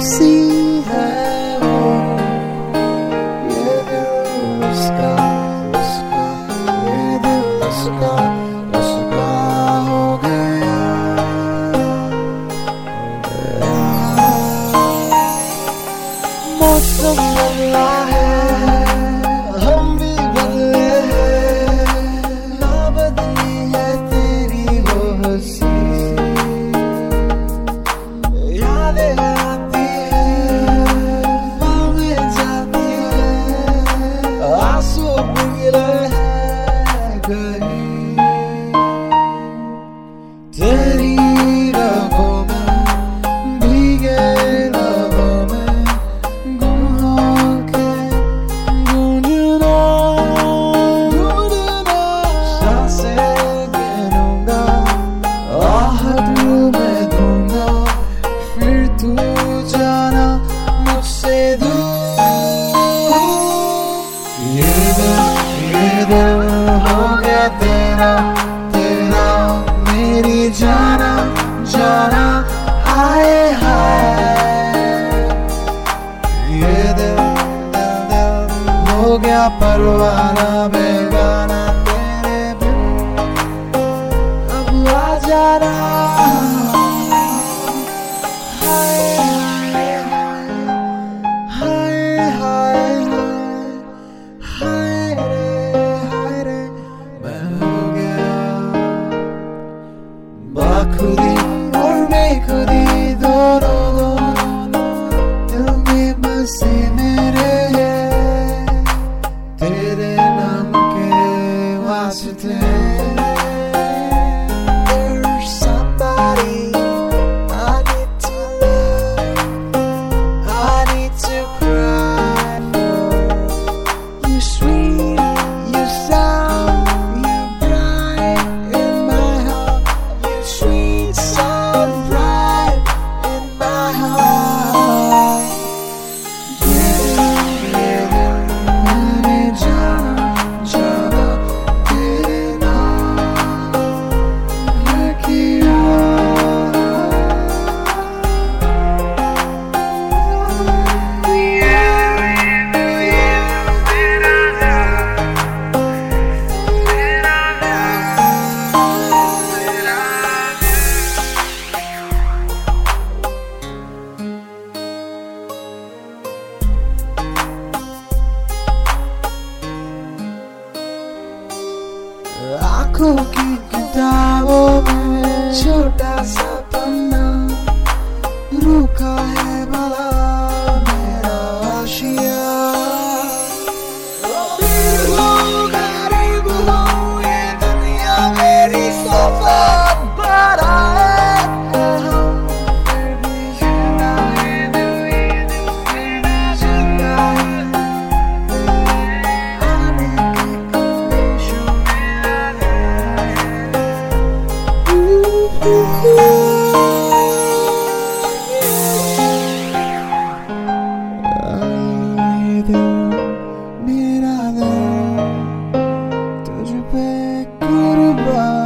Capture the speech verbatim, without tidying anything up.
उसी है वो, ये दिल उसका उसका, ये दिल उसका उसका हो गया। मौसम बदला है, हम भी बदले हैं, ना बदली है तेरी वो हंसी। यादें आती हैं, बाहें जाती हैं, आंसू पिघले हैं कहीं तेरी रगों में, भीगे लबों में गुम होके गूंजना गूंजना। सांसें गिनूंगा, आहट में दूंगा, फिर तू जाना मुझसे दूर। ये दिल ये दिल हो गया तेरा तेरा, मेरी जाना जाना हाय हाय। ये दिल दिल दिल हो गया परवाना बेगाना, तेरे बिन अब आ जाना। हाय हाय हाय हाय हाय रे हाय रे, मैं हो गया बाखुदी और बेखुदी दोनों दोनों, दिल में बसे मेरे हैं तेरे नाम के वास्ते। There's somebody I need to love, I need to cry for. You sweet, you sound, you bright in my heart. You sweet sound bright in my heart. ये दिल ये दिल मैंने जाना जाना तेरे नाम है किया। आँखों की किताबों में छोटा सा पन्ना, रुका है भला मेरा आशिया। अमीर हूँ गरीब हूँ, ये दुनिया मेरी सोफत बड़ा है, हम फिर भी जिंदा है, दिल फिर भी जिंदा है। आने की ख्वाहिशों में मेरा दिल तुझ पे कुर्बान।